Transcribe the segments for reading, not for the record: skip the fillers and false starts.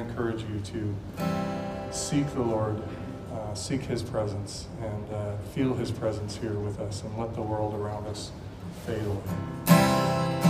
encourage you to seek the Lord, seek His presence, and feel His presence here with us, and let the world around us fade away.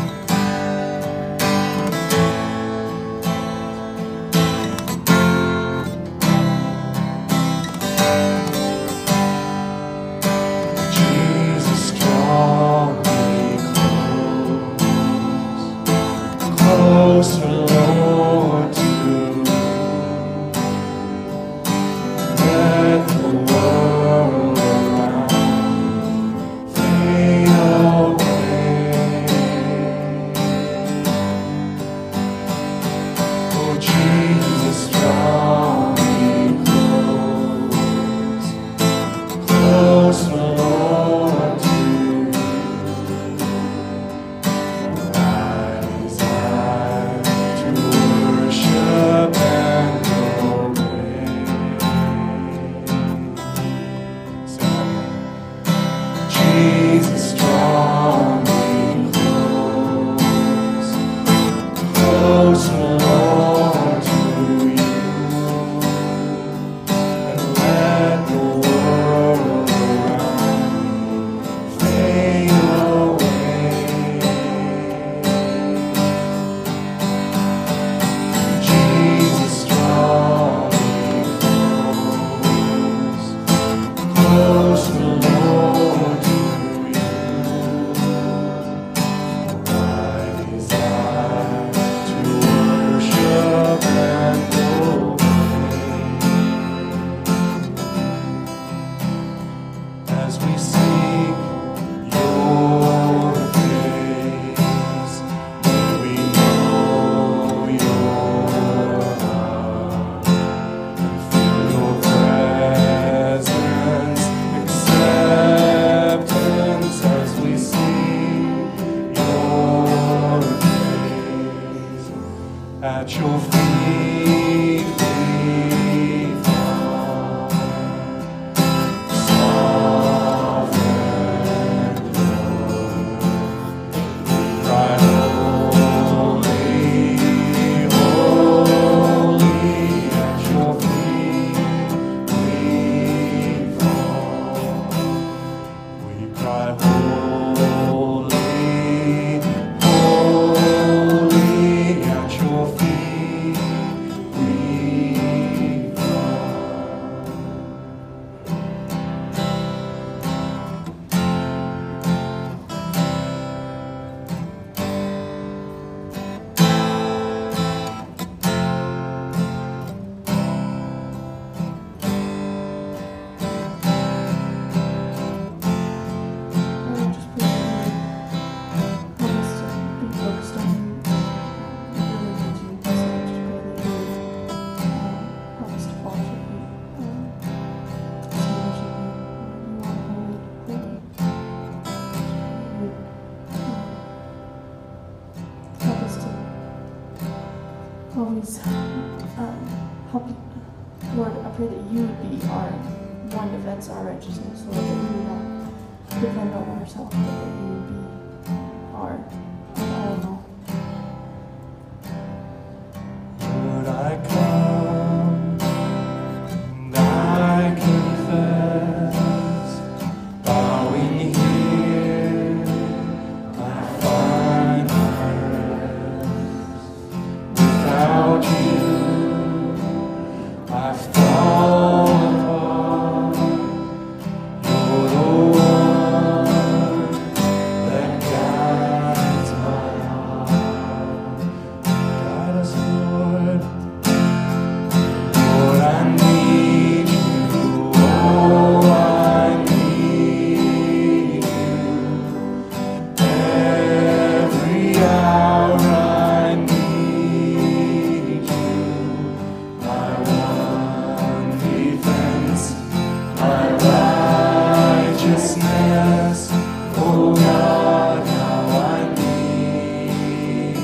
Always help, Lord, I pray that you would be our one defense, our righteousness, Lord, that we would not depend on ourselves, but that you would be our all in all. Lord, I come and I confess, bowing here, I find my rest. Without you, I fall apart. You're the one that guides my heart. Guide us, Lord. Lord, I need you. Oh, I need you. Every hour I need you. My one defense, my righteousness. Oh God, how I need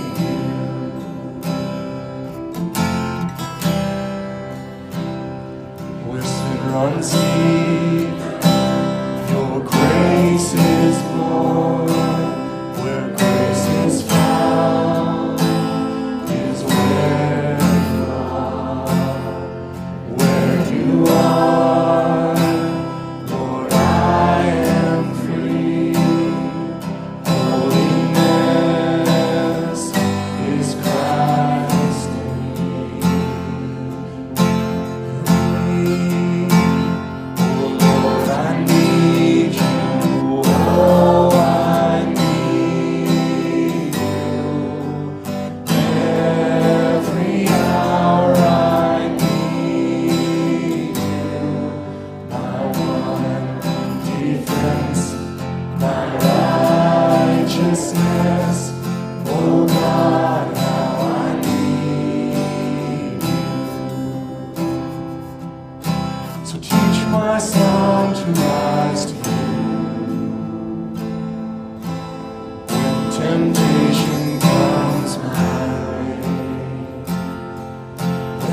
you. Where sin runs deep, your grace is born. Where grace is found is where you are.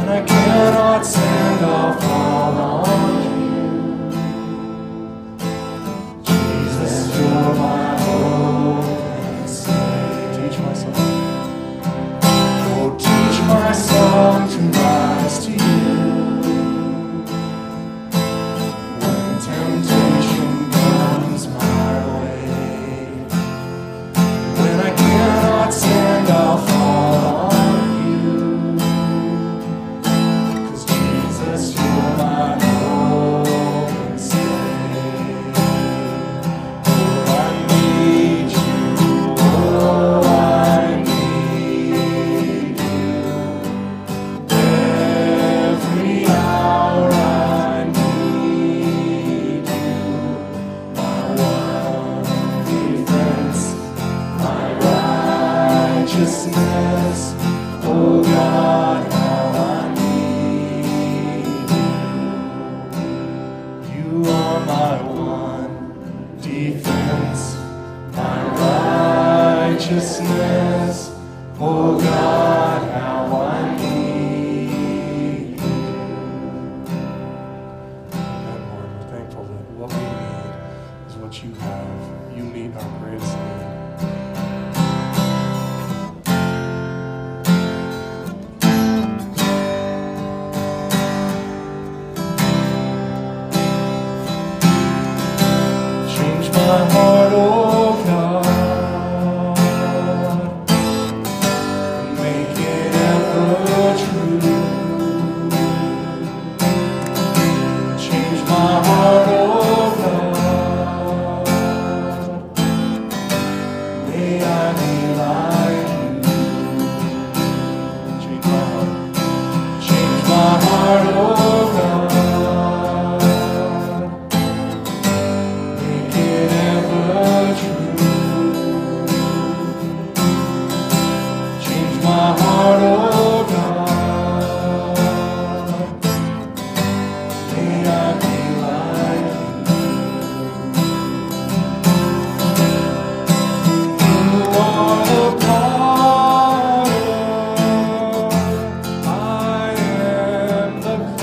When I cannot stand, I'll fall on you. Jesus, you're my hope and stay. Teach my song. Oh, teach my song to rise to you. When temptation comes my way, when I cannot stand, I'll fall on you. 'Cause Jesus, you're my hope and stay. Oh, I need you. Oh, I need you. Every hour I need you. My one defense, my righteousness. Oh God, how I need you. You are my one defense, my righteousness. Oh God, how I need you. Amen, Lord. We're thankful that what we need is what you have. You meet our greatest need. Change my heart, oh God, and make it ever true. Change my heart, oh God, may I be like you. Change my heart, oh God. Make it ever true. Change my heart, oh God. May I be like you. You are the potter, I am the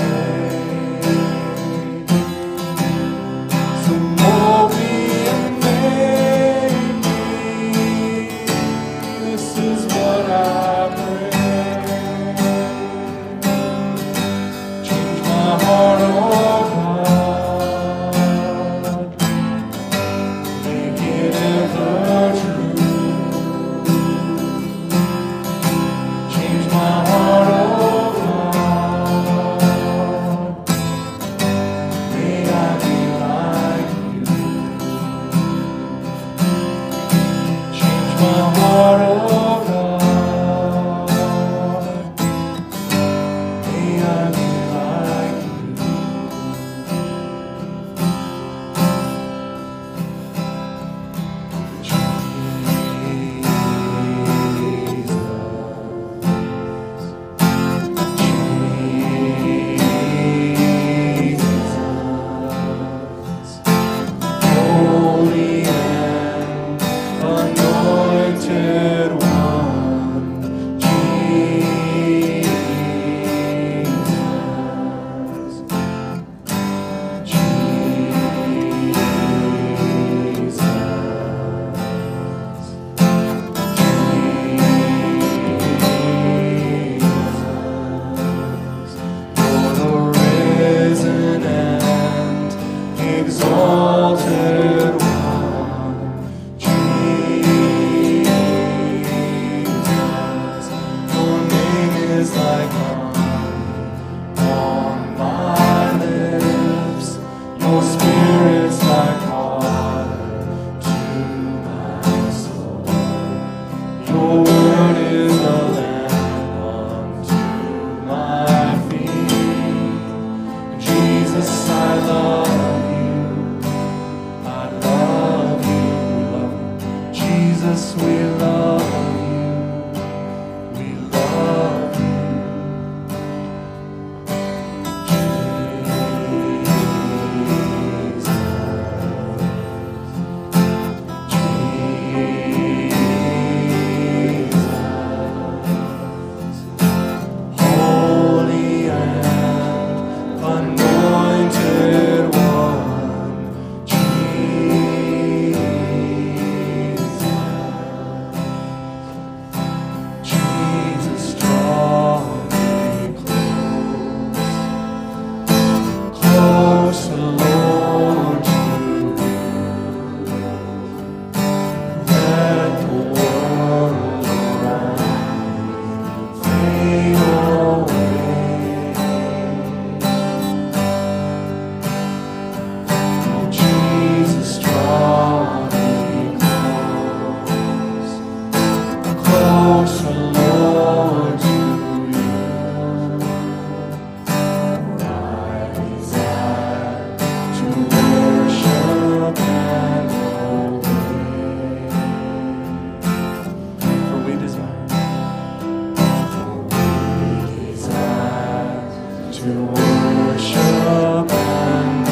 to worship and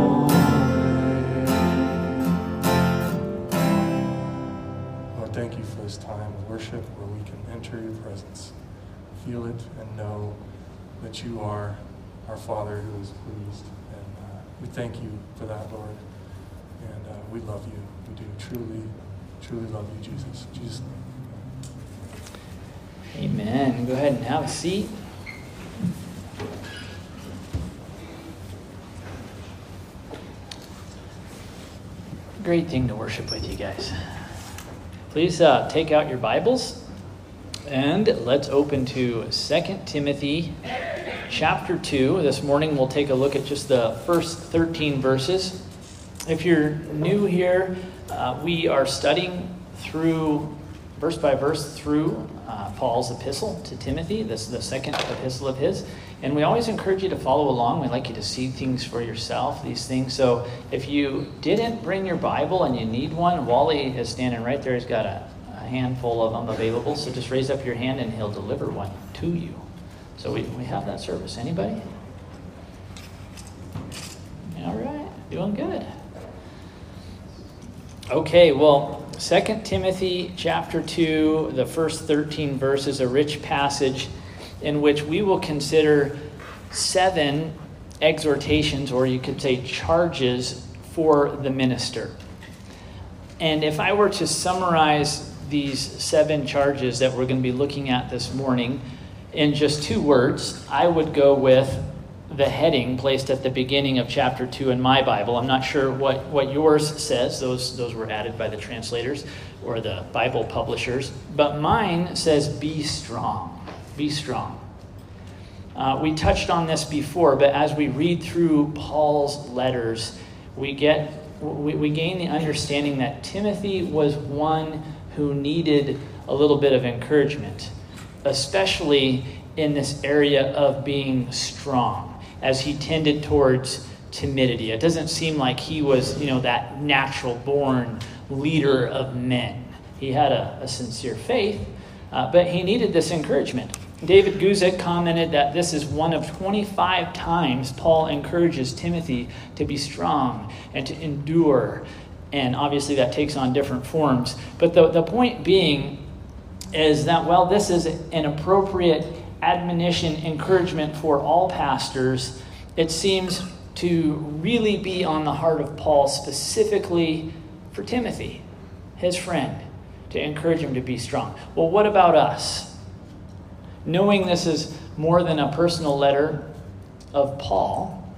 obey. Lord, thank you for this time of worship where we can enter your presence, feel it, and know that you are our Father who is pleased. And we thank you for that, Lord. And we love you. We do truly, truly love you, Jesus. In Jesus' name. Amen. Go ahead and have a seat. Great thing to worship with you guys. Please take out your Bibles and let's open to 2 Timothy chapter 2. This morning we'll take a look at just the first 13 verses. If you're new here, we are studying through verse by verse through Paul's epistle to Timothy. This is the second epistle of his. And we always encourage you to follow along. We'd like you to see things for yourself, these things. So if you didn't bring your Bible and you need one, Wally is standing right there. He's got a handful of them available. So just raise up your hand and he'll deliver one to you. So we have that service. Anybody? All right. Doing good. Okay, well, 2 Timothy chapter 2, the first 13 verses, a rich passage in which we will consider 7 exhortations, or you could say charges, for the minister. And if I were to summarize these 7 charges that we're going to be looking at this morning in just 2 words, I would go with the heading placed at the beginning of chapter 2 in my Bible. I'm not sure what yours says. Those were added by the translators or the Bible publishers. But mine says, be strong. Be strong. We touched on this before, but as we read through Paul's letters, we gain the understanding that Timothy was one who needed a little bit of encouragement, especially in this area of being strong, as he tended towards timidity. It doesn't seem like he was, that natural-born leader of men. He had a sincere faith, but he needed this encouragement. David Guzik commented that this is one of 25 times Paul encourages Timothy to be strong and to endure. And obviously that takes on different forms. But the point being is that, while this is an appropriate admonition, encouragement for all pastors, it seems to really be on the heart of Paul specifically for Timothy, his friend, to encourage him to be strong. Well, what about us? Knowing this is more than a personal letter of Paul,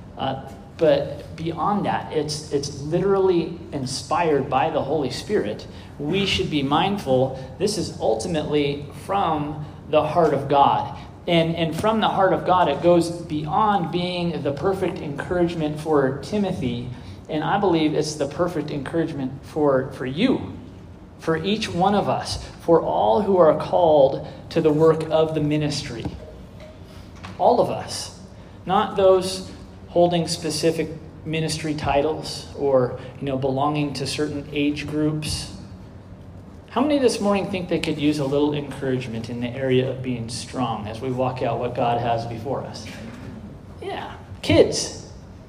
but beyond that, it's literally inspired by the Holy Spirit. We should be mindful this is ultimately from the heart of God. And from the heart of God, it goes beyond being the perfect encouragement for Timothy. And I believe it's the perfect encouragement for you, for each one of us, for all who are called to the work of the ministry. All of us. Not those holding specific ministry titles or, belonging to certain age groups. How many this morning think they could use a little encouragement in the area of being strong as we walk out what God has before us? Yeah. Kids,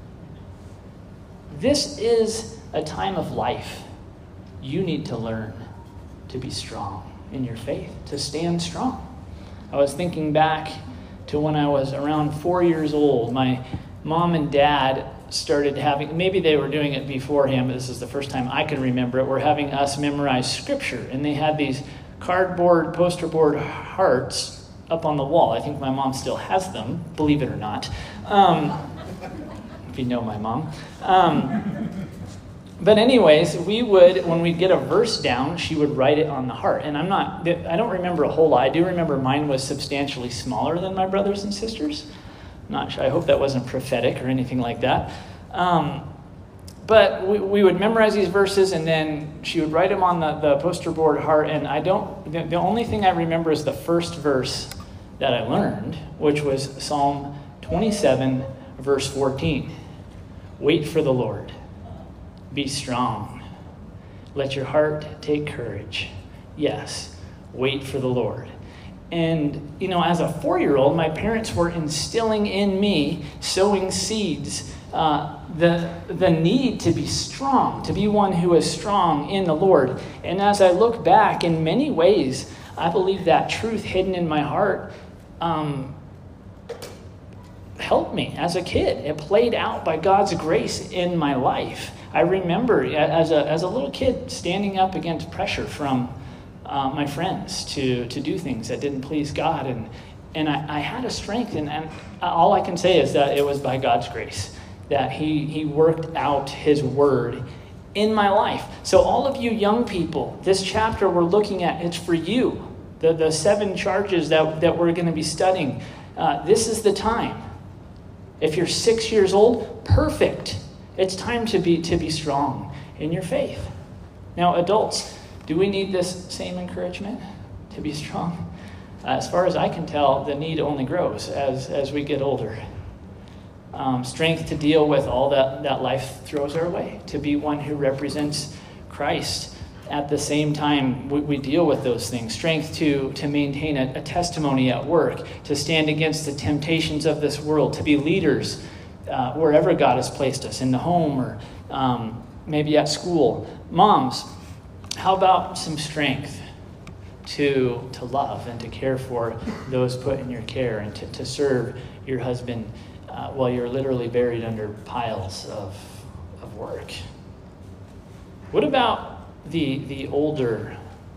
this is a time of life. You need to learn to be strong in your faith, to stand strong. I was thinking back to when I was around 4 years old. My mom and dad started having, maybe they were doing it beforehand, but this is the first time I can remember it, were having us memorize scripture. And they had these cardboard, poster board hearts up on the wall. I think my mom still has them, believe it or not. If you know my mom. But anyways, we would, when we'd get a verse down, she would write it on the heart. And I don't remember a whole lot. I do remember mine was substantially smaller than my brothers and sisters. Not sure. I hope that wasn't prophetic or anything like that. But we would memorize these verses, and then she would write them on the poster board heart. And the only thing I remember is the first verse that I learned, which was Psalm 27, verse 14. Wait for the Lord. Be strong. Let your heart take courage. Yes, wait for the Lord. And, as a 4-year-old, my parents were instilling in me, sowing seeds, the need to be strong, to be one who is strong in the Lord. And as I look back, in many ways, I believe that truth hidden in my heart helped me as a kid. It played out by God's grace in my life. I remember as a little kid standing up against pressure from my friends to do things that didn't please God. And I had a strength, and all I can say is that it was by God's grace that He worked out His word in my life. So all of you young people, this chapter we're looking at, it's for you. The 7 charges that we're going to be studying. This is the time. If you're 6 years old, perfect. It's time to be strong in your faith. Now, adults, do we need this same encouragement to be strong? As far as I can tell, the need only grows as we get older. Strength to deal with all that life throws our way, to be one who represents Christ. At the same time, we deal with those things. Strength to maintain a testimony at work, to stand against the temptations of this world, to be leaders wherever God has placed us, in the home or maybe at school. Moms, how about some strength to love and to care for those put in your care, and to serve your husband while you're literally buried under piles of work? What about the older,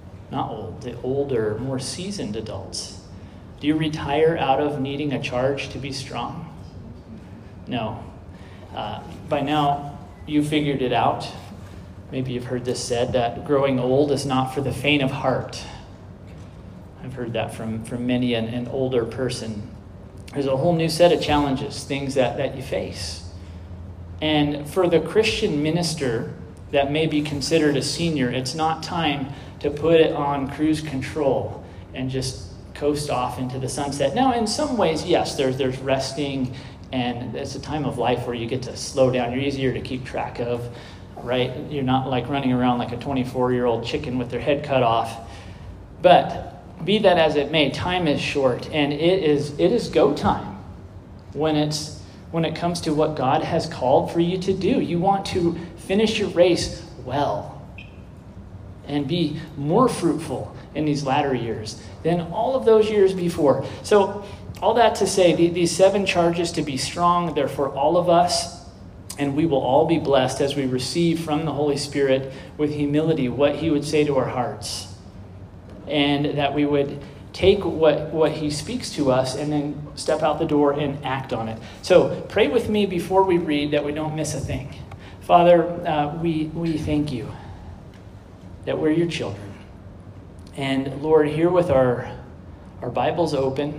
more seasoned adults? Do you retire out of needing a charge to be strong? No. By now, you figured it out. Maybe you've heard this said, that growing old is not for the faint of heart. I've heard that from many an older person. There's a whole new set of challenges, things that you face. And for the Christian minister that may be considered a senior, it's not time to put it on cruise control and just coast off into the sunset. Now, in some ways, yes, there's resting, and it's a time of life where you get to slow down. You're easier to keep track of, right? You're not like running around like a 24-year-old chicken with their head cut off. But be that as it may, time is short, and it is go time when it comes to what God has called for you to do. You want to finish your race well and be more fruitful in these latter years than all of those years before. So all that to say, these 7 charges to be strong, they're for all of us, and we will all be blessed as we receive from the Holy Spirit with humility what He would say to our hearts, and that we would take what He speaks to us and then step out the door and act on it. So pray with me before we read, that we don't miss a thing. Father, we thank You that we're Your children. And Lord, here with our Bibles open,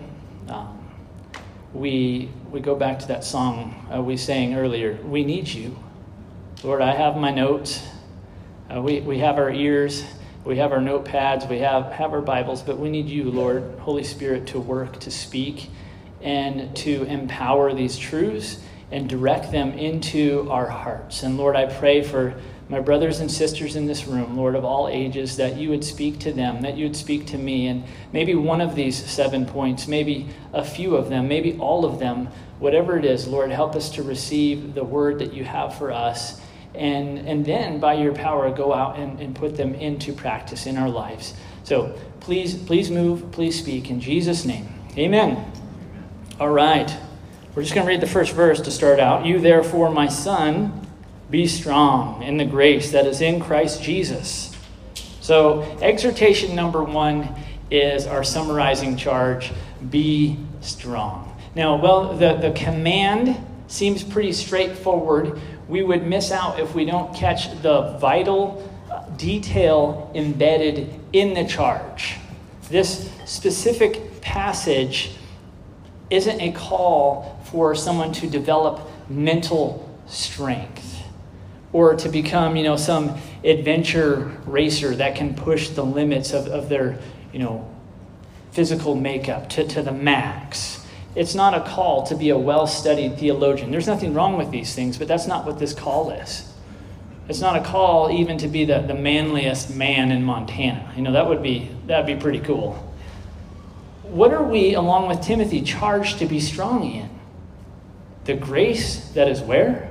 we go back to that song we sang earlier. We need You. Lord, I have my notes. We have our ears. We have our notepads. We have our Bibles. But we need You, Lord, Holy Spirit, to work, to speak, and to empower these truths and direct them into our hearts. And Lord, I pray for my brothers and sisters in this room, Lord, of all ages, that You would speak to them, that You would speak to me. And maybe one of these 7 points, maybe a few of them, maybe all of them, whatever it is, Lord, help us to receive the word that You have for us. And then by Your power, go out and put them into practice in our lives. So please move, please speak in Jesus' name. Amen. All right. We're just going to read the first verse to start out. You therefore, my son, be strong in the grace that is in Christ Jesus. So exhortation number 1 is our summarizing charge, be strong. Now, well, the command seems pretty straightforward. We would miss out if we don't catch the vital detail embedded in the charge. This specific passage isn't a call for someone to develop mental strength or to become, some adventure racer that can push the limits of their, physical makeup to the max. It's not a call to be a well-studied theologian. There's nothing wrong with these things, but that's not what this call is. It's not a call even to be the manliest man in Montana. That'd be pretty cool. what are we, along with Timothy, charged to be strong in? The grace that is where?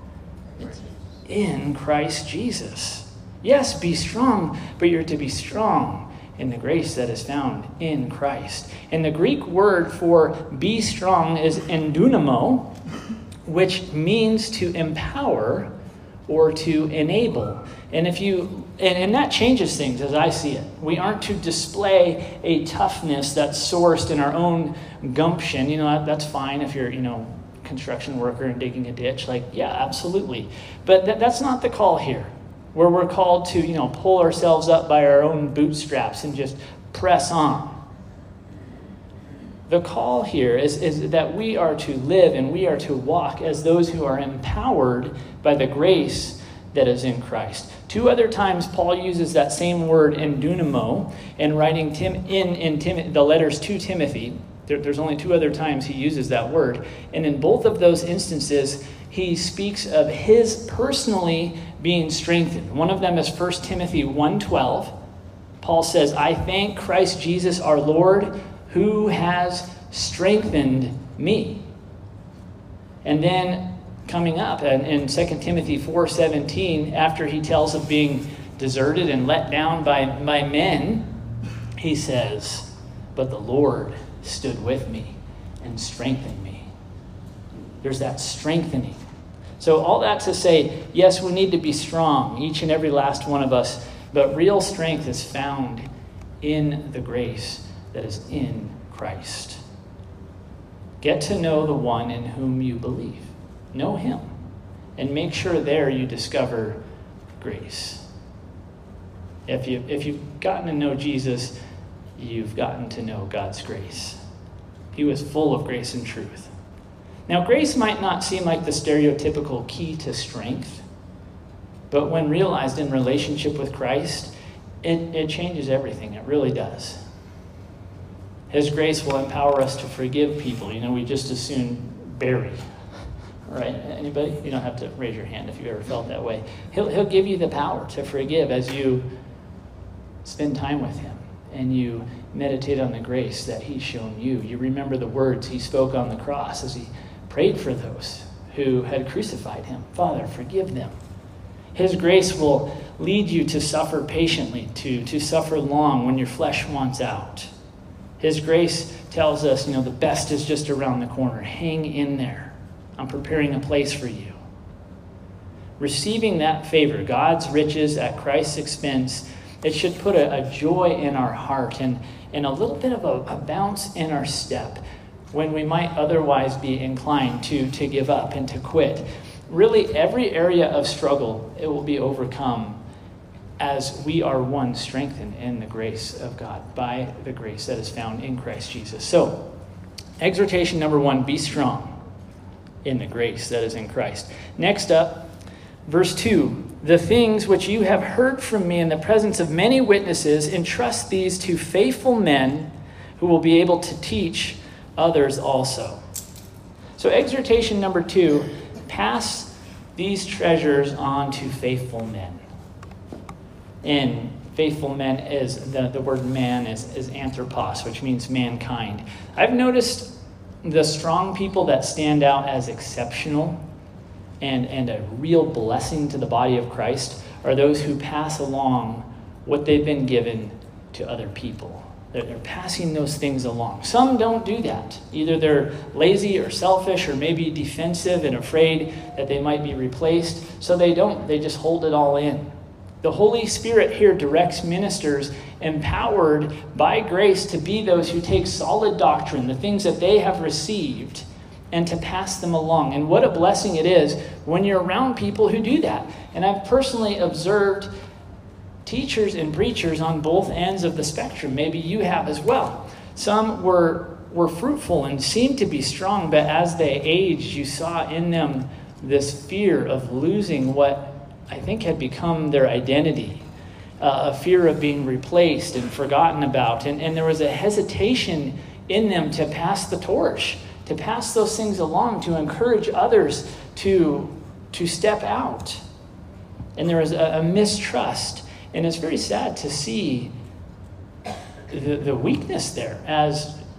In Christ Jesus. Yes, be strong, but you're to be strong in the grace that is found in Christ. And the Greek word for be strong is endunamo, which means to empower or to enable. And and that changes things as I see it. We aren't to display a toughness that's sourced in our own gumption. That's fine if you're, construction worker and digging a ditch. Yeah, absolutely. But that's not the call here, where we're called to, pull ourselves up by our own bootstraps and just press on. The call here is that we are to live and we are to walk as those who are empowered by the grace that is in Christ. 2 other times Paul uses that same word endunamo in writing the letters to Timothy. There's only 2 other times he uses that word. And in both of those instances, he speaks of his personally being strengthened. One of them is 1 Timothy 1:12. Paul says, I thank Christ Jesus our Lord, who has strengthened me. And then coming up in 2 Timothy 4:17, after he tells of being deserted and let down by men, he says, but the Lord stood with me and strengthened me. There's that strengthening. So all that to say, yes, we need to be strong, each and every last one of us, but real strength is found in the grace that is in Christ. Get to know the one in whom you believe. Know him. And make sure there you discover grace. If you've gotten to know Jesus, you've gotten to know God's grace. He was full of grace and truth. Now, grace might not seem like the stereotypical key to strength, but when realized in relationship with Christ, it changes everything. It really does. His grace will empower us to forgive people. We just as soon bury. Right? Anybody? You don't have to raise your hand if you ever felt that way. He'll give you the power to forgive as you spend time with him and you meditate on the grace that he's shown you. You remember the words he spoke on the cross as he prayed for those who had crucified him. Father, forgive them. His grace will lead you to suffer patiently, to suffer long when your flesh wants out. His grace tells us, the best is just around the corner. Hang in there. I'm preparing a place for you. Receiving that favor, God's riches at Christ's expense, it should put a joy in our heart and a little bit of a bounce in our step when we might otherwise be inclined to give up and to quit. Really, every area of struggle, it will be overcome as we are one strengthened in the grace of God, by the grace that is found in Christ Jesus. So, exhortation number 1, be strong in the grace that is in Christ. Next up, verse 2, the things which you have heard from me in the presence of many witnesses, entrust these to faithful men who will be able to teach others also. So exhortation number 2, pass these treasures on to faithful men. And faithful men is, the word man is anthropos, which means mankind. I've noticed the strong people that stand out as exceptional and a real blessing to the body of Christ are those who pass along what they've been given to other people. They're passing those things along. Some don't do that. Either they're lazy or selfish or maybe defensive and afraid that they might be replaced. So they don't. They just hold it all in. The Holy Spirit here directs ministers empowered by grace to be those who take solid doctrine, the things that they have received, and to pass them along. And what a blessing it is when you're around people who do that. And I've personally observed teachers and preachers on both ends of the spectrum. Maybe you have as well. Some were fruitful and seemed to be strong, but as they aged, you saw in them this fear of losing what I think had become their identity, a fear of being replaced and forgotten about. And there was a hesitation in them to pass the torch, to pass those things along, to encourage others to step out. And there was a mistrust. And it's very sad to see the weakness there as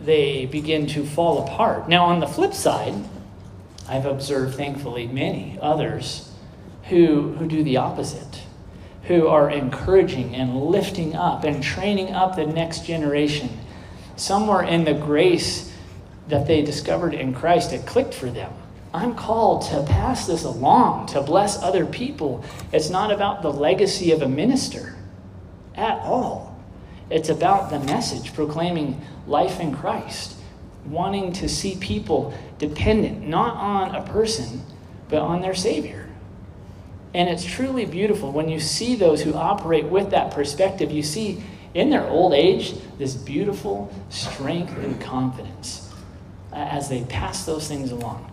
they begin to fall apart. Now, on the flip side, I've observed, thankfully, many others who do the opposite, who are encouraging and lifting up and training up the next generation. Somewhere in the grace that they discovered in Christ, it clicked for them. I'm called to pass this along, to bless other people. It's not about the legacy of a minister at all. It's about the message, proclaiming life in Christ, wanting to see people dependent, not on a person, but on their Savior. And it's truly beautiful when you see those who operate with that perspective. You see in their old age this beautiful strength and confidence as they pass those things along.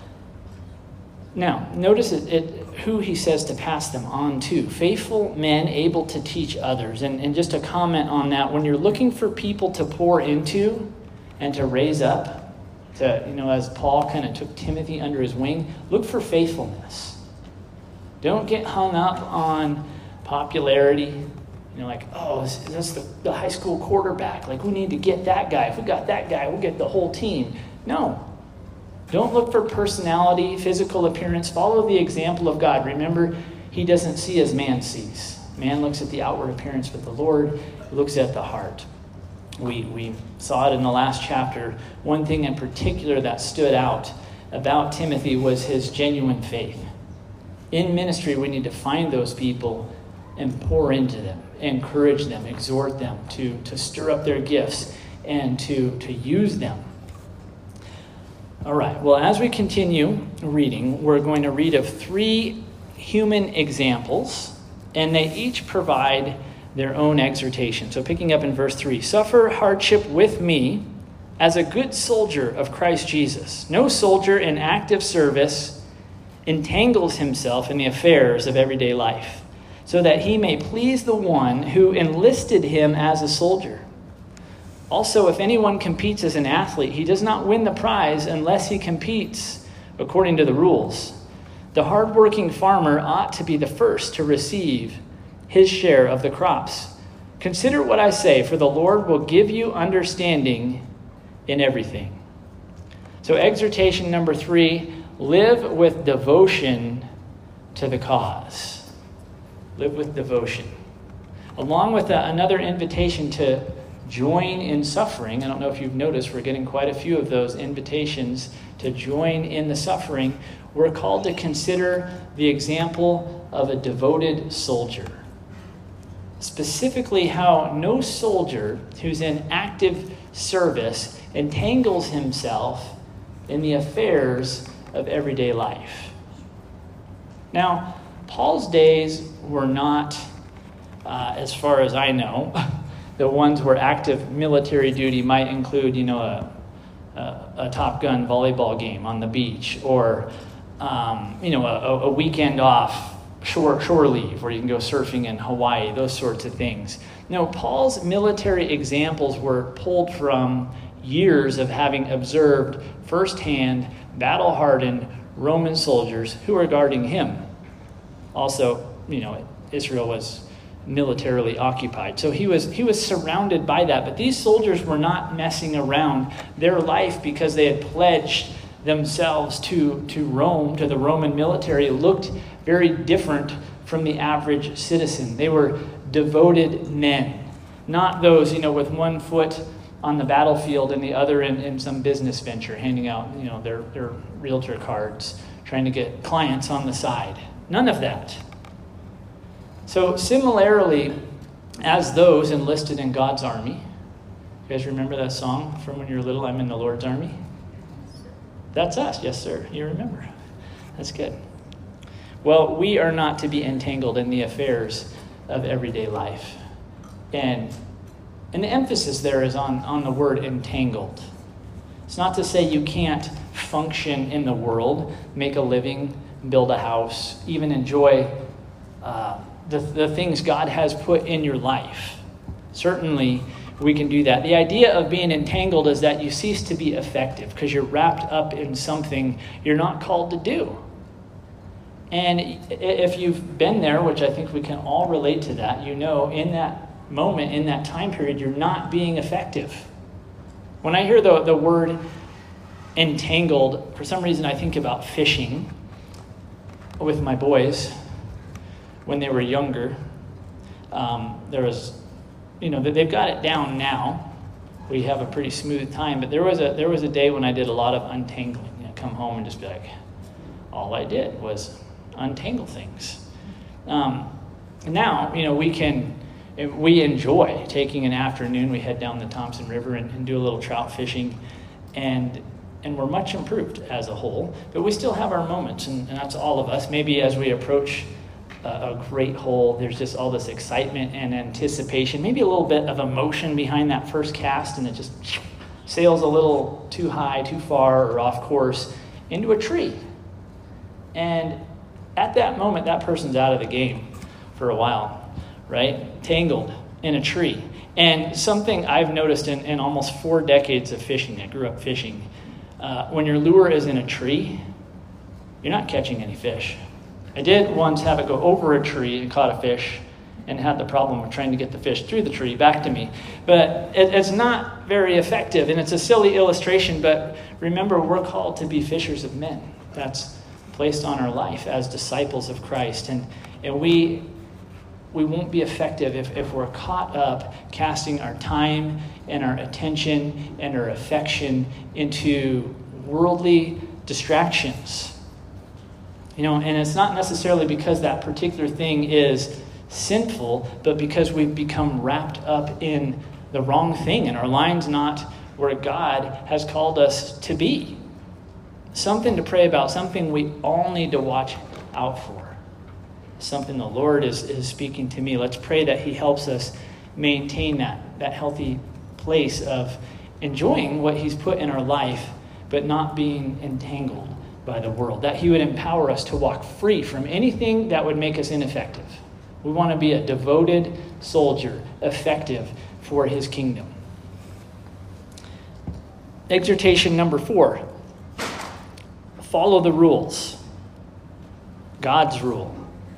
Now, notice who he says to pass them on to. Faithful men able to teach others. And just a comment on that, when you're looking for people to pour into and to raise up, as Paul kind of took Timothy under his wing, look for faithfulness. Don't get hung up on popularity. That's the high school quarterback. Like, we need to get that guy. If we got that guy, we'll get the whole team. No. Don't look for personality, physical appearance. Follow the example of God. Remember, he doesn't see as man sees. Man looks at the outward appearance, but the Lord looks at the heart. We saw it in the last chapter. One thing in particular that stood out about Timothy was his genuine faith. In ministry, we need to find those people and pour into them, encourage them, exhort them to stir up their gifts and to use them. All right, well, as we continue reading, we're going to read of 3 human examples, and they each provide their own exhortation. So picking up in verse 3, suffer hardship with me as a good soldier of Christ Jesus. No soldier in active service entangles himself in the affairs of everyday life, so that he may please the one who enlisted him as a soldier. Also, if anyone competes as an athlete, he does not win the prize unless he competes according to the rules. The hardworking farmer ought to be the first to receive his share of the crops. Consider what I say, for the Lord will give you understanding in everything. So exhortation number 3, live with devotion to the cause. Live with devotion. Along with another invitation to join in suffering. I don't know if you've noticed, we're getting quite a few of those invitations to join in the suffering. We're called to consider the example of a devoted soldier. Specifically, how no soldier who's in active service entangles himself in the affairs of everyday life. Now, Paul's days were not, as far as I know, the ones where active military duty might include, a Top Gun volleyball game on the beach, or, a weekend off shore leave where you can go surfing in Hawaii, those sorts of things. No, Paul's military examples were pulled from years of having observed firsthand battle-hardened Roman soldiers who were guarding him. Also, Israel was militarily occupied. So he was surrounded by that. But these soldiers were not messing around. Their life, because they had pledged themselves to Rome, to the Roman military, looked very different from the average citizen. They were devoted men, not those, with one foot on the battlefield and the other in some business venture, handing out, their realtor cards, trying to get clients on the side. None of that. So similarly, as those enlisted in God's army, you guys remember that song from when you were little, I'm in the Lord's army? That's us, yes sir, you remember. That's good. Well, we are not to be entangled in the affairs of everyday life. And the emphasis there is on the word entangled. It's not to say you can't function in the world, make a living, build a house, even enjoy the things God has put in your life. Certainly, we can do that. The idea of being entangled is that you cease to be effective because you're wrapped up in something you're not called to do. And if you've been there, which I think we can all relate to that, in that moment, in that time period, you're not being effective. When I hear the word entangled, for some reason I think about fishing with my boys when they were younger. There was, they've got it down now. We have a pretty smooth time, but there was a day when I did a lot of untangling. Come home and just be like, all I did was untangle things. Now, we enjoy taking an afternoon. We head down the Thompson River and do a little trout fishing, and we're much improved as a whole. But we still have our moments, and that's all of us. Maybe as we approach a great hole, there's just all this excitement and anticipation, maybe a little bit of emotion behind that first cast, and it just sails a little too high, too far, or off course into a tree. And at that moment, that person's out of the game for a while, right? Tangled in a tree. And something I've noticed in almost 4 decades of fishing, I grew up fishing, when your lure is in a tree, you're not catching any fish. I did once have it go over a tree and caught a fish and had the problem of trying to get the fish through the tree back to me. But it's not very effective, and it's a silly illustration, but remember, we're called to be fishers of men. That's placed on our life as disciples of Christ. And we won't be effective if we're caught up casting our time and our attention and our affection into worldly distractions. And it's not necessarily because that particular thing is sinful, but because we've become wrapped up in the wrong thing and our line's not where God has called us to be. Something to pray about, something we all need to watch out for. Something the Lord is speaking to me. Let's pray that He helps us maintain that healthy place of enjoying what He's put in our life, but not being entangled by the world. That He would empower us to walk free from anything that would make us ineffective. We want to be a devoted soldier, effective for His kingdom. Exhortation number 4. Follow the rules. God's rule.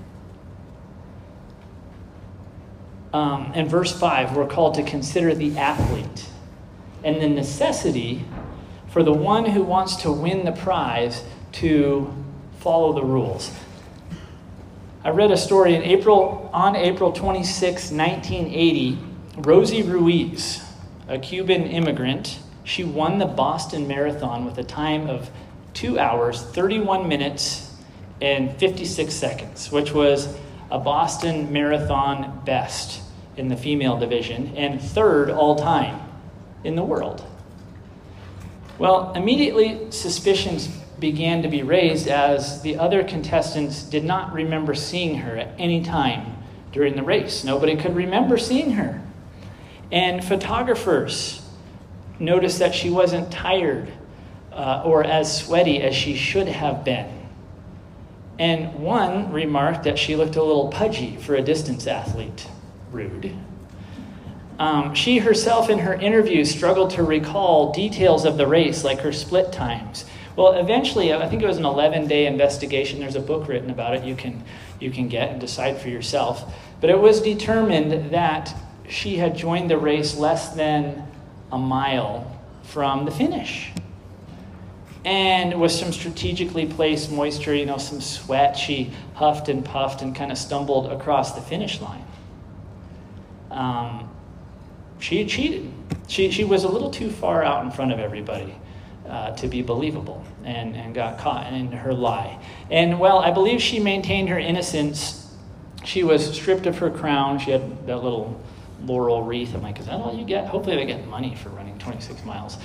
In verse 5, we're called to consider the athlete and the necessity for the one who wants to win the prize to follow the rules. I read a story on April 26, 1980, Rosie Ruiz, a Cuban immigrant, she won the Boston Marathon with a time of 2 hours, 31 minutes, and 56 seconds, which was a Boston Marathon best in the female division and 3rd all time in the world. Well, immediately suspicions began to be raised as the other contestants did not remember seeing her at any time during the race. Nobody could remember seeing her. And photographers noticed that she wasn't tired or as sweaty as she should have been. And one remarked that she looked a little pudgy for a distance athlete. Rude. She herself in her interview struggled to recall details of the race, like her split times. Well, eventually, I think it was an 11-day investigation. There's a book written about it you can get and decide for yourself. But it was determined that she had joined the race less than a mile from the finish. And with some strategically placed moisture, some sweat, she huffed and puffed and kind of stumbled across the finish line. She had cheated. She was a little too far out in front of everybody to be believable and got caught in her lie. And while I believe she maintained her innocence, she was stripped of her crown. She had that little laurel wreath. I'm like, is that all you get? Hopefully they get money for running 26 miles.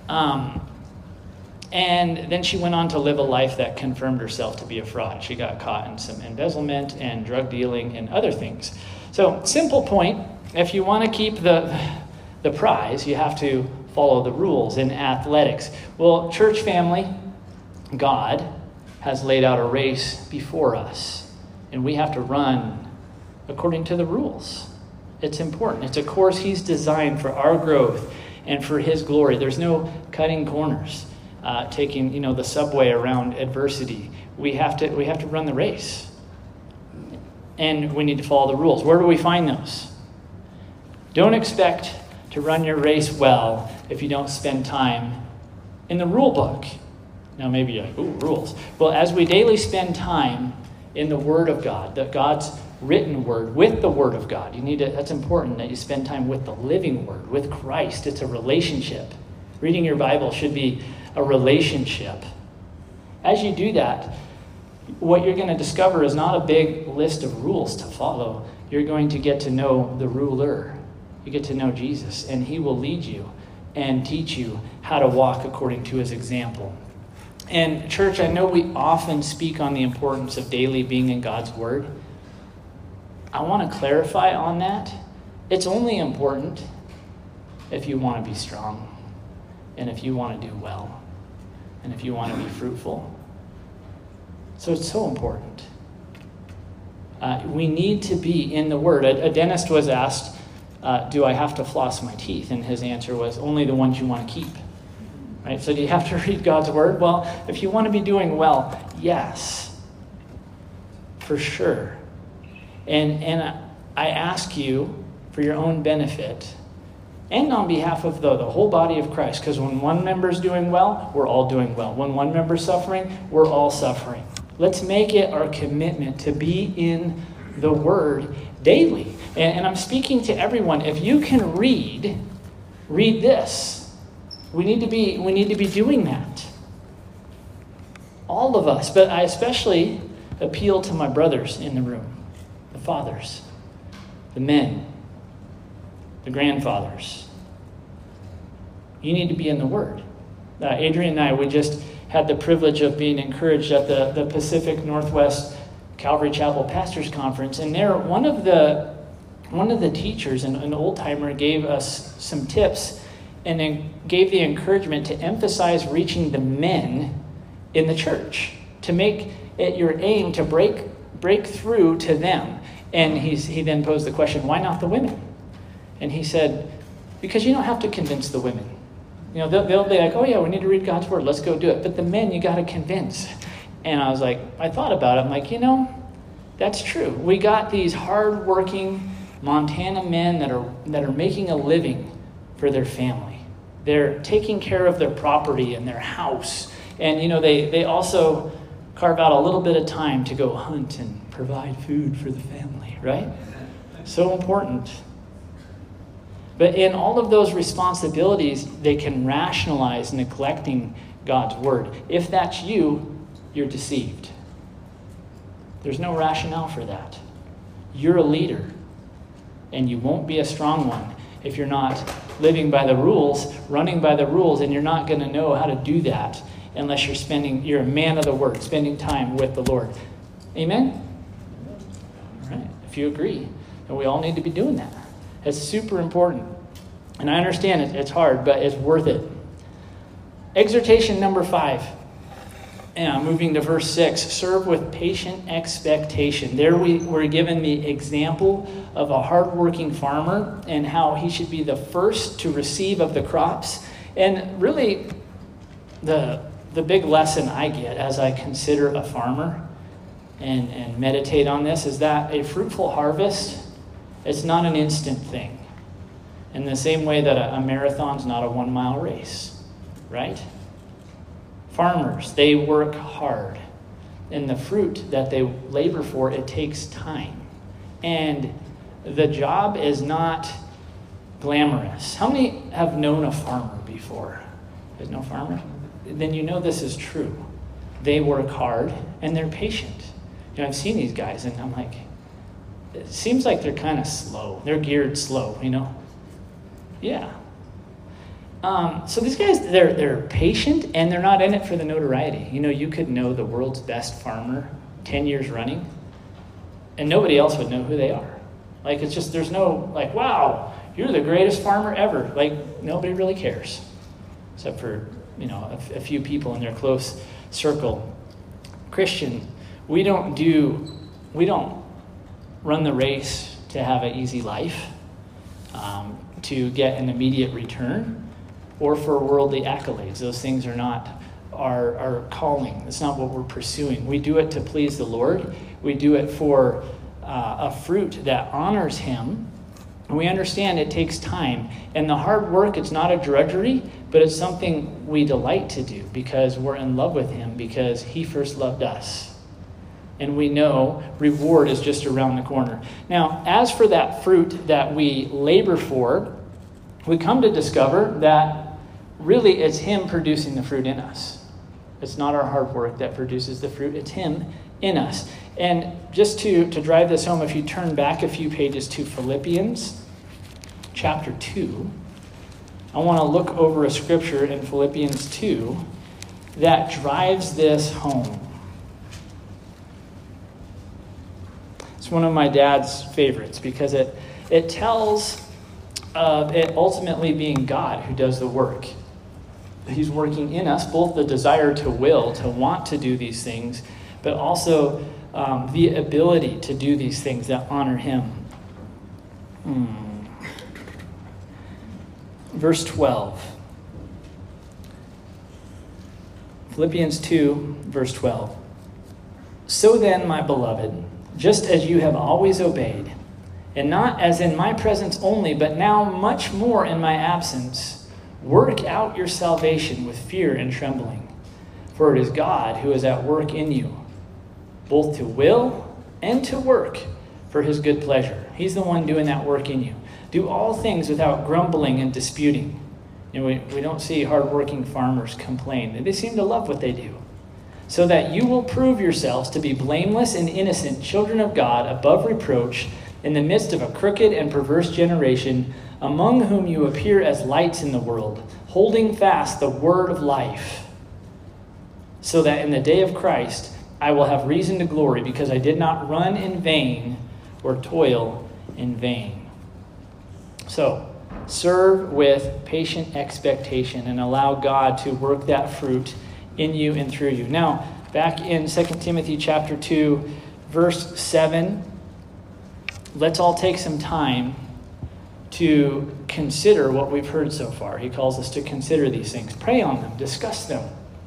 And then she went on to live a life that confirmed herself to be a fraud. She got caught in some embezzlement and drug dealing and other things. So, simple point, if you want to keep the prize, you have to follow the rules in athletics. Well, church family, God has laid out a race before us, and we have to run according to the rules. It's important. It's a course He's designed for our growth and for His glory. There's no cutting corners, taking the subway around adversity. We have to run the race, and we need to follow the rules. Where do we find those? Don't expect to run your race well if you don't spend time in the rule book. Now maybe you're like, ooh, rules. Well, as we daily spend time in the Word of God, God's written Word, with the Word of God, that's important that you spend time with the living Word, with Christ. It's a relationship. Reading your Bible should be a relationship. As you do that, what you're going to discover is not a big list of rules to follow. You're going to get to know the ruler. You get to know Jesus, and he will lead you and teach you how to walk according to his example. And church, I know we often speak on the importance of daily being in God's Word. I want to clarify on that. It's only important if you want to be strong, and if you want to do well, and if you want to be fruitful. So it's so important. We need to be in the Word. A dentist was asked, do I have to floss my teeth? And his answer was, only the ones you want to keep. Right? So do you have to read God's Word? Well, if you want to be doing well, yes, for sure. And I ask you, for your own benefit, and on behalf of the whole body of Christ, because when one member's doing well, we're all doing well. When one member's suffering, we're all suffering. Let's make it our commitment to be in the Word daily. And I'm speaking to everyone. If you can read this. We need to be doing that. All of us, but I especially appeal to my brothers in the room, the fathers, the men, the grandfathers. You need to be in the Word. Adrian and I, we just had the privilege of being encouraged at the Pacific Northwest Calvary Chapel Pastors Conference, and there one of the teachers, an old timer, gave us some tips, and then gave the encouragement to emphasize reaching the men in the church, to make it your aim to break through to them. And he then posed the question, why not the women? And he said, because you don't have to convince the women. They'll be like, oh yeah, we need to read God's Word, let's go do it. But the men, you got to convince. And I was like, I thought about it. I'm like, that's true. We got these hardworking Montana men that are making a living for their family. They're taking care of their property and their house. And, they also carve out a little bit of time to go hunt and provide food for the family, right? So important. But in all of those responsibilities, they can rationalize neglecting God's Word. If that's you, you're deceived. There's no rationale for that. You're a leader, and you won't be a strong one if you're not living by the rules, running by the rules, and you're not going to know how to do that unless you're a man of the Word, spending time with the Lord. Amen? All right. If you agree, and we all need to be doing that. It's super important. And I understand it's hard, but it's worth it. Exhortation number 5. Moving to verse 6. Serve with patient expectation. There we're given the example of a hardworking farmer and how he should be the first to receive of the crops. And really, the big lesson I get as I consider a farmer and meditate on this is that a fruitful harvest, it's not an instant thing. In the same way that a marathon's not a 1-mile race, right? Farmers, they work hard. And the fruit that they labor for, it takes time. And the job is not glamorous. How many have known a farmer before? There's no farmer? Then you know this is true. They work hard and they're patient. I've seen these guys and I'm like, it seems like they're kind of slow. They're geared slow, Yeah. So these guys, they're patient and they're not in it for the notoriety. You could know the world's best farmer 10 years running and nobody else would know who they are. Like, it's just, there's no, like, wow, you're the greatest farmer ever. Like, nobody really cares except for, a few people in their close circle. Christian, we don't run the race to have an easy life, to get an immediate return, or for worldly accolades. Those things are not our calling. That's not what we're pursuing. We do it to please the Lord. We do it for a fruit that honors Him And we understand it takes time. And the hard work, it's not a drudgery, but it's something we delight to do because we're in love with him, because he first loved us. And we know reward is just around the corner. Now, as for that fruit that we labor for, we come to discover that really it's him producing the fruit in us. It's not our hard work that produces the fruit. It's him in us. And just to drive this home, if you turn back a few pages to Philippians chapter 2, I want to look over a scripture in Philippians 2 that drives this home. It's one of my dad's favorites because it tells of it ultimately being God who does the work. He's working in us both the desire to will, to want to do these things, but also the ability to do these things that honor him. Verse 12. Philippians 2, verse 12. So then, my beloved, just as you have always obeyed, and not as in my presence only, but now much more in my absence, work out your salvation with fear and trembling. For it is God who is at work in you, both to will and to work for his good pleasure. He's the one doing that work in you. Do all things without grumbling and disputing. You know, we don't see hardworking farmers complain. They seem to love what they do. So that you will prove yourselves to be blameless and innocent children of God, above reproach, in the midst of a crooked and perverse generation, among whom you appear as lights in the world, holding fast the word of life, so that in the day of Christ I will have reason to glory, because I did not run in vain or toil in vain. So, serve with patient expectation and allow God to work that fruit in you and through you. Now, back in 2 Timothy chapter 2, verse 7, let's all take some time to consider what we've heard so far. He calls us to consider these things. Pray on them. Discuss them.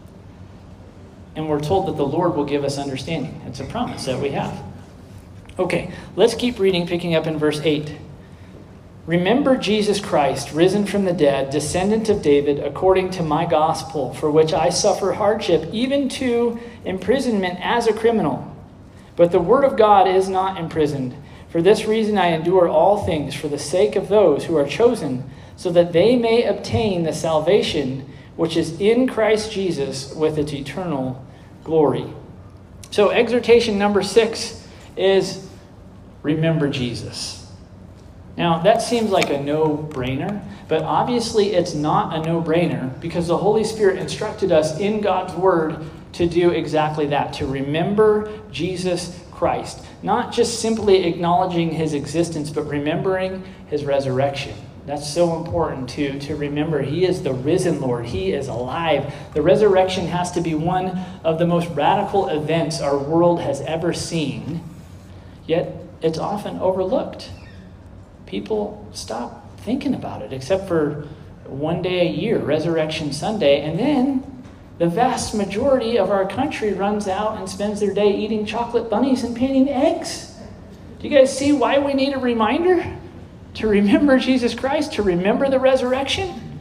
And we're told that the Lord will give us understanding. It's a promise that we have. Okay, let's keep reading, picking up in verse 8. Remember Jesus Christ, risen from the dead, descendant of David, according to my gospel, for which I suffer hardship, even to imprisonment as a criminal. But the word of God is not imprisoned. For this reason I endure all things for the sake of those who are chosen, so that they may obtain the salvation which is in Christ Jesus with its eternal glory. So exhortation number 6 is remember Jesus. Now, that seems like a no-brainer, but obviously it's not a no-brainer because the Holy Spirit instructed us in God's Word to do exactly that, to remember Jesus Christ. Not just simply acknowledging his existence, but remembering his resurrection. That's so important to remember. He is the risen Lord. He is alive. The resurrection has to be one of the most radical events our world has ever seen, yet it's often overlooked. People stop thinking about it, except for one day a year, Resurrection Sunday, and then the vast majority of our country runs out and spends their day eating chocolate bunnies and painting eggs. Do you guys see why we need a reminder? To remember Jesus Christ, to remember the resurrection?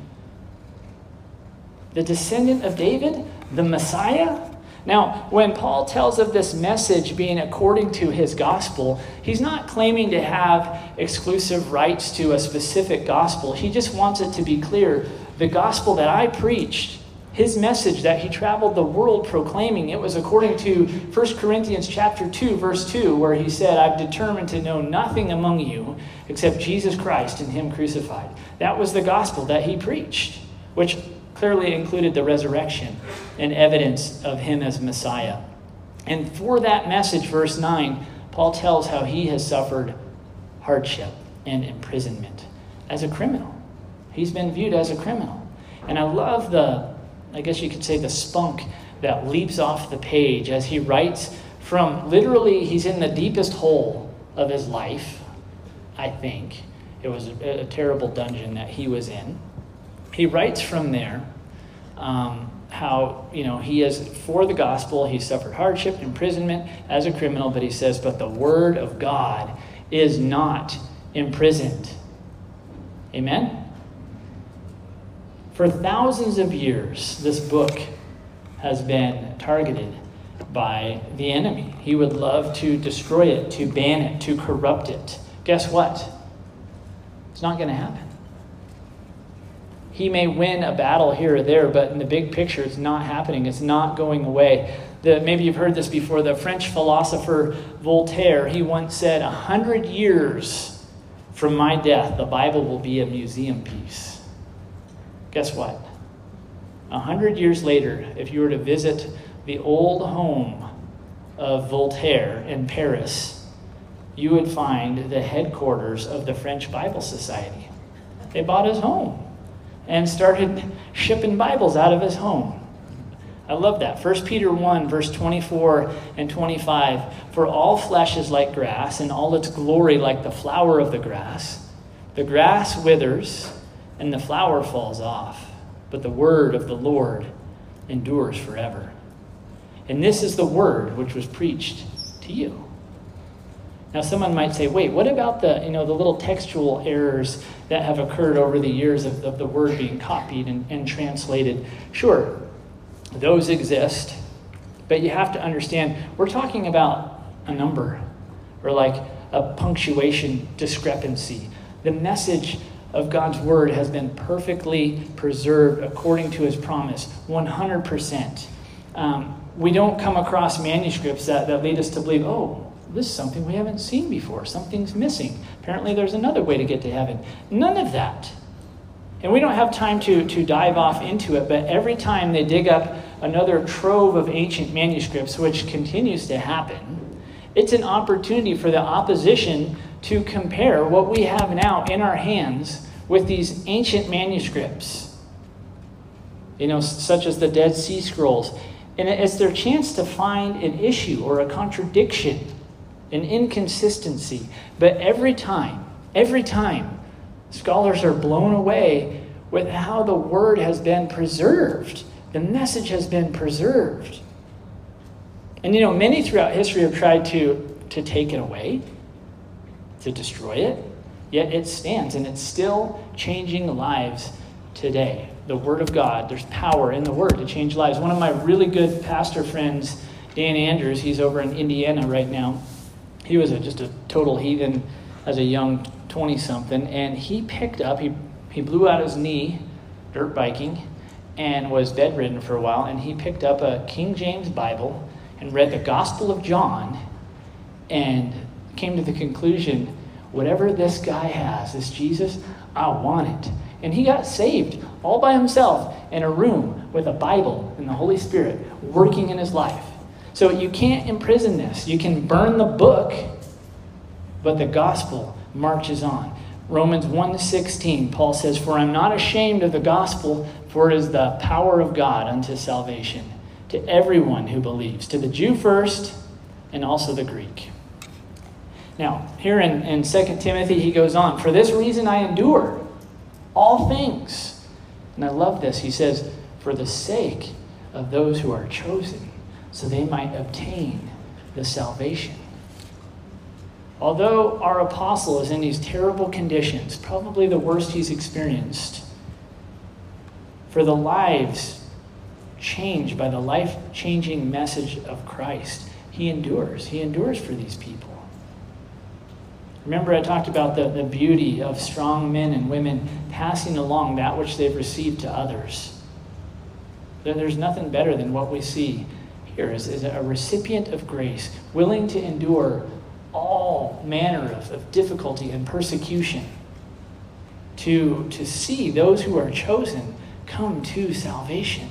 The descendant of David, the Messiah? Now, when Paul tells of this message being according to his gospel, he's not claiming to have exclusive rights to a specific gospel. He just wants it to be clear. The gospel that I preached, his message that he traveled the world proclaiming, it was according to 1 Corinthians chapter 2, verse 2, where he said, I've determined to know nothing among you except Jesus Christ and him crucified. That was the gospel that he preached, which clearly included the resurrection and evidence of him as Messiah. And for that message, verse 9, Paul tells how he has suffered hardship and imprisonment as a criminal. He's been viewed as a criminal. And I love I guess you could say the spunk that leaps off the page as he writes from literally, he's in the deepest hole of his life, I think. It was a terrible dungeon that he was in. He writes from there how, he is for the gospel. He suffered hardship, imprisonment as a criminal, but he says, but the word of God is not imprisoned. Amen? For thousands of years, this book has been targeted by the enemy. He would love to destroy it, to ban it, to corrupt it. Guess what? It's not going to happen. He may win a battle here or there, but in the big picture, it's not happening. It's not going away. Maybe you've heard this before. The French philosopher Voltaire, he once said, 100 years from my death, the Bible will be a museum piece. Guess what? 100 years later, if you were to visit the old home of Voltaire in Paris, you would find the headquarters of the French Bible Society. They bought his home and started shipping Bibles out of his home. I love that. 1 Peter 1, verse 24 and 25. For all flesh is like grass, and all its glory like the flower of the grass. The grass withers, and the flower falls off, but the word of the Lord endures forever. And this is the word which was preached to you. Now, someone might say, wait, what about the little textual errors that have occurred over the years of the word being copied and translated? Sure, those exist, but you have to understand, we're talking about a number or like a punctuation discrepancy. The message of God's word has been perfectly preserved according to his promise, 100%. We don't come across manuscripts that lead us to believe, oh, this is something we haven't seen before. Something's missing. Apparently there's another way to get to heaven. None of that. And we don't have time to dive off into it, but every time they dig up another trove of ancient manuscripts, which continues to happen, it's an opportunity for the opposition to compare what we have now in our hands with these ancient manuscripts, such as the Dead Sea Scrolls. And it's their chance to find an issue or a contradiction, an inconsistency. But every time, scholars are blown away with how the word has been preserved. The message has been preserved. And many throughout history have tried to take it away, to destroy it, yet it stands and it's still changing lives today. The Word of God, there's power in the Word to change lives. One of my really good pastor friends, Dan Andrews, he's over in Indiana right now. He was just a total heathen as a young 20-something, and he picked up, he blew out his knee dirt biking and was bedridden for a while, and he picked up a King James Bible and read the Gospel of John and came to the conclusion, whatever this guy has, this Jesus, I want it. And he got saved all by himself in a room with a Bible and the Holy Spirit working in his life. So you can't imprison this. You can burn the book, but the gospel marches on. Romans 1:16, Paul says, for I'm not ashamed of the gospel, for it is the power of God unto salvation, to everyone who believes, to the Jew first, and also the Greek. Now, here in 2 Timothy, he goes on, for this reason I endure all things. And I love this. He says, for the sake of those who are chosen, so they might obtain the salvation. Although our apostle is in these terrible conditions, probably the worst he's experienced, for the lives changed by the life-changing message of Christ, he endures. He endures for these people. Remember, I talked about the beauty of strong men and women passing along that which they've received to others. There's nothing better than what we see here is a recipient of grace, willing to endure all manner of difficulty and persecution to see those who are chosen come to salvation.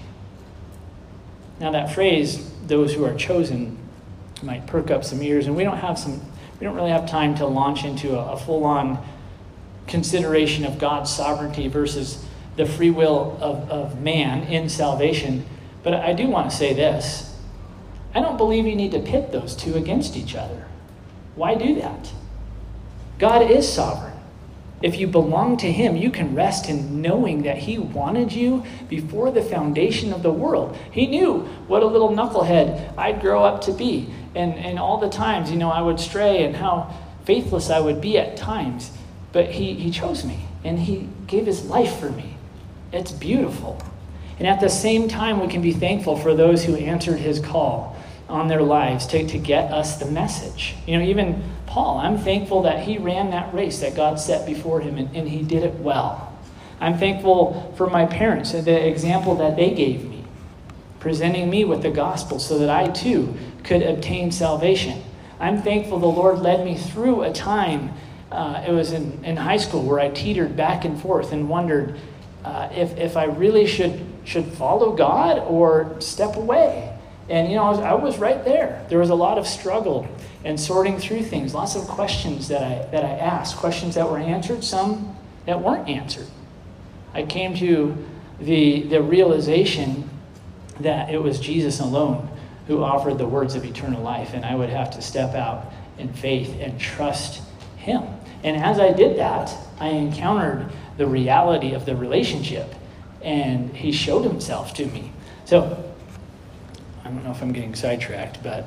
Now that phrase, those who are chosen, might perk up some ears, and we don't really have time to launch into a full-on consideration of God's sovereignty versus the free will of man in salvation. But I do want to say this. I don't believe you need to pit those two against each other. Why do that? God is sovereign. If you belong to him, you can rest in knowing that he wanted you before the foundation of the world. He knew what a little knucklehead I'd grow up to be. And all the times, I would stray and how faithless I would be at times. But he chose me. and he gave his life for me. It's beautiful. And at the same time, we can be thankful for those who answered his call on their lives to get us the message. Even Paul, I'm thankful that he ran that race that God set before him, and he did it well. I'm thankful for my parents and the example that they gave me, presenting me with the gospel so that I too could obtain salvation. I'm thankful the Lord led me through a time, it was in high school, where I teetered back and forth and wondered if I really should follow God or step away. And I was right there. There was a lot of struggle and sorting through things, lots of questions that I asked, questions that were answered, some that weren't answered. I came to the realization that it was Jesus alone who offered the words of eternal life, and I would have to step out in faith and trust him. And as I did that, I encountered the reality of the relationship, and he showed himself to me. So, I don't know if I'm getting sidetracked, but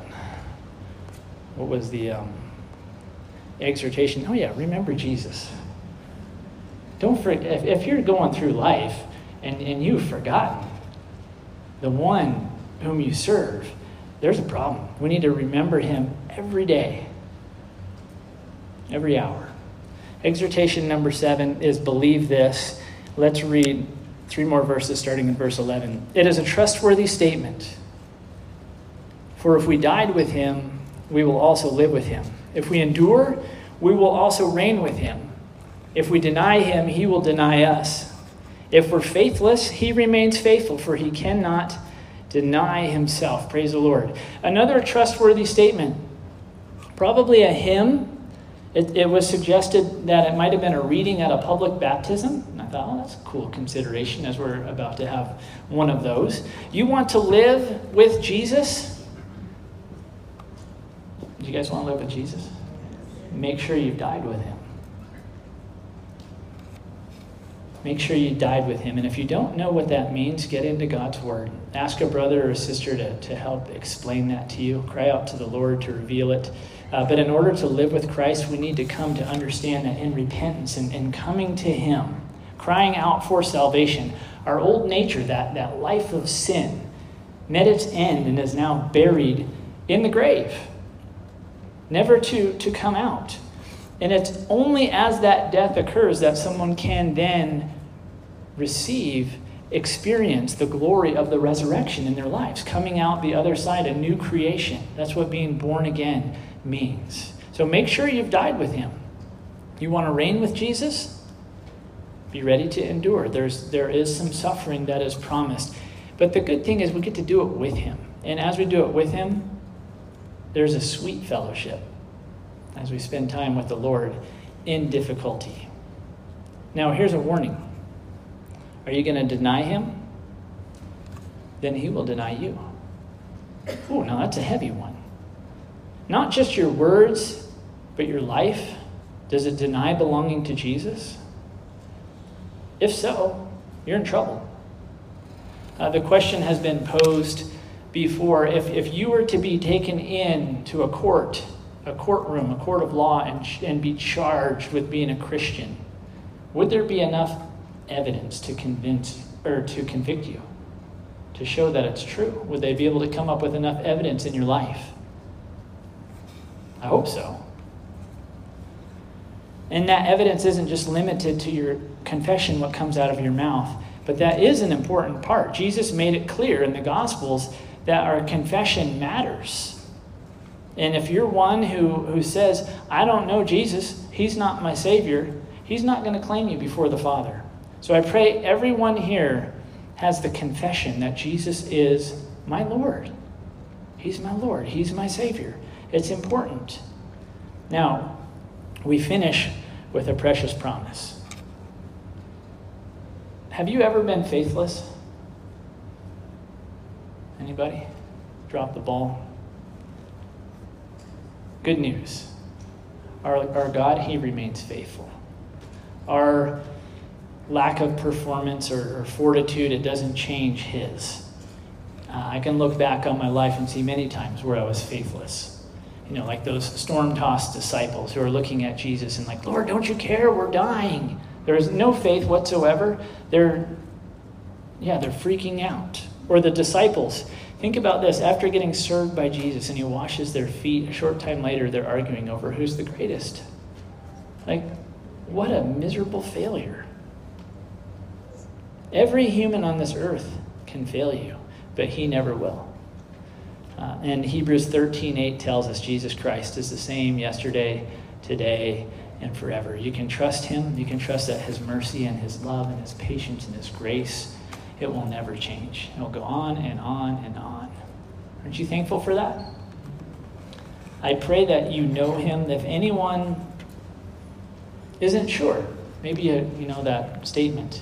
what was the exhortation? Oh yeah, remember Jesus. Don't forget, if you're going through life and you've forgotten the one whom you serve, there's a problem. We need to remember him every day, every hour. Exhortation number 7 is believe this. Let's read 3 more verses starting in verse 11. It is a trustworthy statement. For if we died with him, we will also live with him. If we endure, we will also reign with him. If we deny him, he will deny us. If we're faithless, he remains faithful, for he cannot deny himself. Praise the Lord. Another trustworthy statement, probably a hymn. It was suggested that it might have been a reading at a public baptism. And I thought, that's a cool consideration, as we're about to have one of those. You want to live with Jesus? Do you guys want to live with Jesus? Make sure you've died with him. Make sure you died with him. And if you don't know what that means, get into God's word. Ask a brother or a sister to help explain that to you. Cry out to the Lord to reveal it. But in order to live with Christ, we need to come to understand that in repentance and coming to him, crying out for salvation, our old nature, that life of sin, met its end and is now buried in the grave, never to come out. And it's only as that death occurs that someone can then experience the glory of the resurrection in their lives, coming out the other side, a new creation. That's what being born again means. So make sure you've died with him. You want to reign with Jesus? Be ready to endure. There is some suffering that is promised. But the good thing is we get to do it with him. And as we do it with him, there's a sweet fellowship as we spend time with the Lord in difficulty. Now, here's a warning. Are you going to deny him? Then he will deny you. Oh, now that's a heavy one. Not just your words, but your life. Does it deny belonging to Jesus? If so, you're in trouble. The question has been posed before. If you were to be taken in to a courtroom, a court of law, and be charged with being a Christian, would there be enough evidence to convict you, to show that it's true? Would they be able to come up with enough evidence in your life? I hope so. And that evidence isn't just limited to your confession, what comes out of your mouth, but that is an important part. Jesus made it clear in the Gospels that our confession matters. And if you're one who says, I don't know Jesus, he's not my Savior, he's not going to claim you before the Father. So I pray everyone here has the confession that Jesus is my Lord. He's my Lord. He's my Savior. It's important. Now, we finish with a precious promise. Have you ever been faithless? Anybody? Drop the ball. Good news. Our God, he remains faithful. Our lack of performance or fortitude, it doesn't change his. I can look back on my life and see many times where I was faithless. Like those storm-tossed disciples who are looking at Jesus and like, Lord, don't you care? We're dying. There is no faith whatsoever. They're freaking out. Or the disciples. Think about this. After getting served by Jesus and he washes their feet, a short time later they're arguing over who's the greatest. Like, what a miserable failure. Every human on this earth can fail you, but he never will. And Hebrews 13:8 tells us Jesus Christ is the same yesterday, today, and forever. You can trust him. You can trust that his mercy and his love and his patience and his grace, it will never change. It will go on and on and on. Aren't you thankful for that? I pray that you know him. If anyone isn't sure, maybe that statement,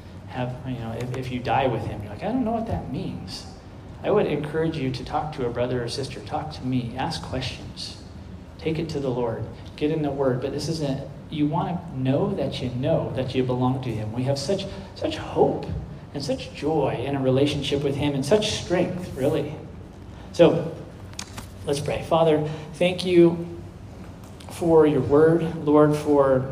if you die with him, you're like, I don't know what that means. I would encourage you to talk to a brother or sister. Talk to me. Ask questions. Take it to the Lord. Get in the Word. But this isn't, you want to know that you belong to him. We have such hope and such joy in a relationship with him and such strength, really. So let's pray. Father, thank you for your word, Lord, for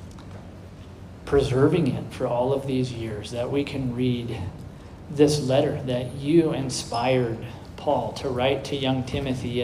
preserving it for all of these years, that we can read this letter that you inspired Paul to write to young Timothy,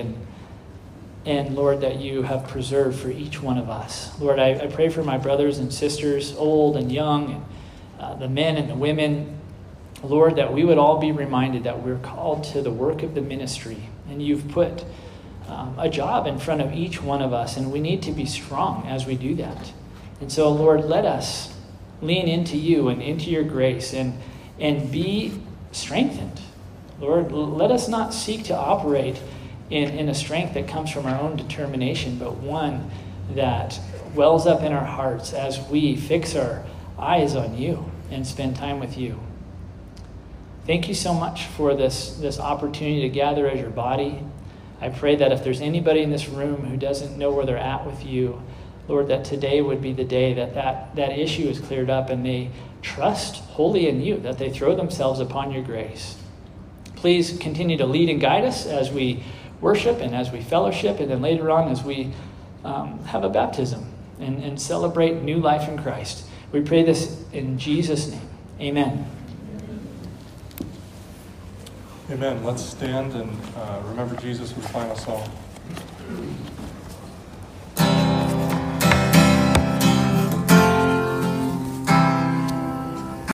and Lord, that you have preserved for each one of us. Lord, I pray for my brothers and sisters, old and young, and the men and the women, Lord, that we would all be reminded that we're called to the work of the ministry, and you've put a job in front of each one of us, and we need to be strong as we do that. And so, Lord, let us lean into you and into your grace and be strengthened. Lord, let us not seek to operate in a strength that comes from our own determination, but one that wells up in our hearts as we fix our eyes on you and spend time with you. Thank you so much for this opportunity to gather as your body. I pray that if there's anybody in this room who doesn't know where they're at with you, Lord, that today would be the day that issue is cleared up and they trust wholly in you, that they throw themselves upon your grace. Please continue to lead and guide us as we worship and as we fellowship, and then later on as we have a baptism and celebrate new life in Christ. We pray this in Jesus' name. Amen. Amen. Let's stand and remember Jesus with the final song.